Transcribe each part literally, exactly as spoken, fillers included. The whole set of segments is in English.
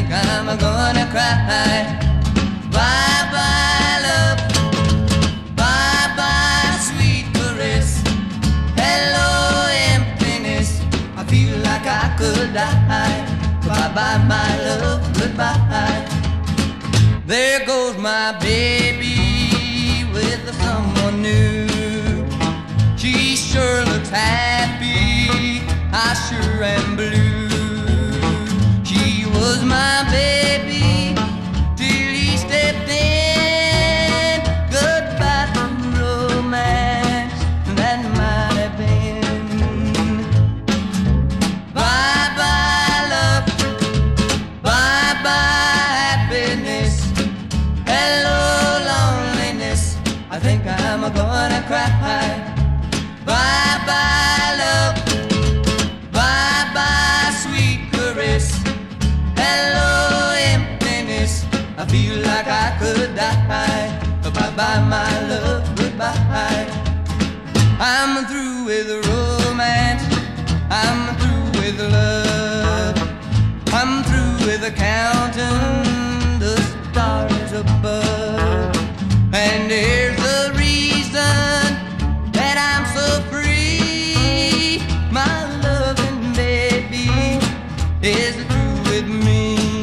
think I'm gonna cry. Bye bye love, bye bye sweet caress. Hello emptiness, I feel like I could die. Bye bye my love, goodbye. There goes my baby with someone new. She sure looks happy, I sure am blue. She was my baby till he stepped in. Goodbye to romance, that might have been. Bye bye love, bye bye happiness. Hello loneliness, I think I'm gonna cry. Bye bye love, bye bye sweet caress. Hello emptiness, I feel like I could die. Bye bye my love, goodbye. I'm through with romance, I'm through with love. I'm through with counting the stars above. And here's the reason that I'm so free. My loving baby is through with me.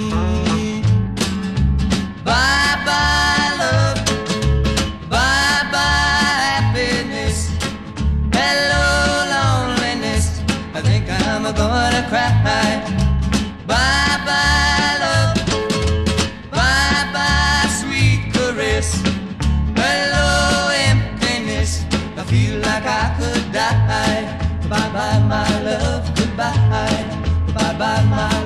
Bye bye love, bye bye happiness. Hello loneliness, I think I'm gonna cry. Bye bye love, bye bye sweet caress. Hello emptiness, I feel like I could die. Bye bye my love, goodbye. Bye bye my